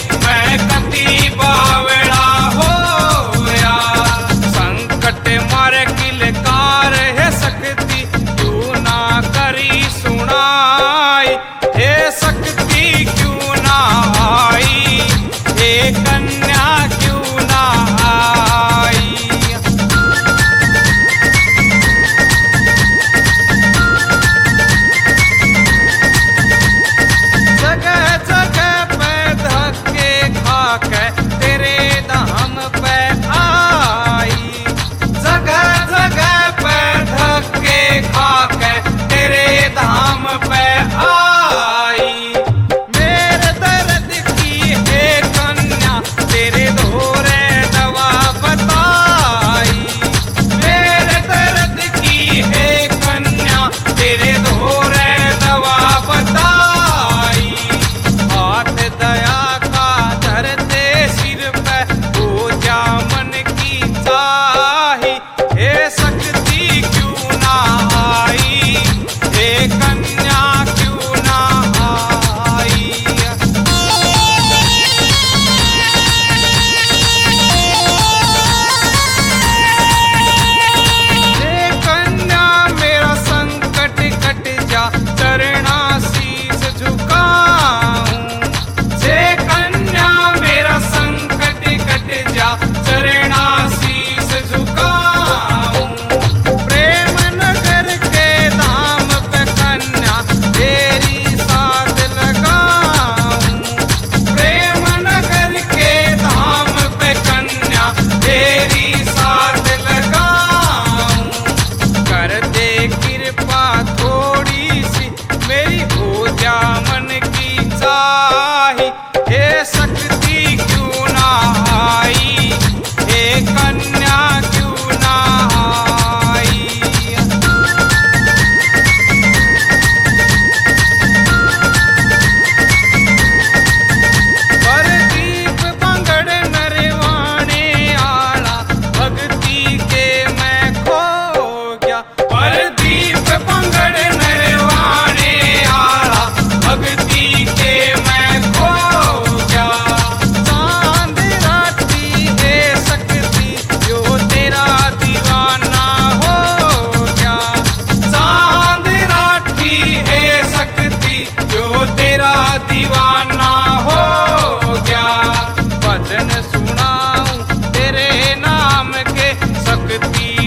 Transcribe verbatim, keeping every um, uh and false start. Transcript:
मैं कति बावड़ा होया। संकट मारे किलकार है शक्ति क्यों ना करी सुनाई। हे शक्ति क्यों ना आई, हे कन्या क्यों ना आई। जगह जगह पे धक्के खाके तेरे धाम पे आई। जगह जगह पे धक्के खाके तेरे धाम पे आई। मेरे दर्द की है कन्या तेरे धोरे दवा बताई। मेरे दर्द की है कन्या तेरे धोरे दवा बताई। हाथ दया का धरते सिर पे हो जा मन की चाही। हे शक्ति क्यों ना आई, हे कन्या क्यों ना आई। हे कन्या मेरा संकट कट जा चरणा शीश झुकाऊं। हे कन्या मेरा संकट कट जा चरणा शीश झुकाऊं। प्रेम नगर के धाम पे कन्या तेरी साथ लगाऊं। प्रेम नगर के धाम पे कन्या तेरी साथ लगाऊं। कर दे कृपा थोड़ी सी मेरी हो जा मन की चाही। हे शक्ति क्यों ना आई, हे कन्या क्यों ना आई। परदीप बंगड़ नरवाने आला भक्ति के मैं खो गया। परदीप बंगड़ नरवाने आला भक्ति के मैं खो गया। चांद राती है शक्ति जो तेरा दीवाना हो गया। चांद राती है शक्ति जो तेरा दीवाना हो गया। भजन सुनाऊं तेरे नाम के शक्ति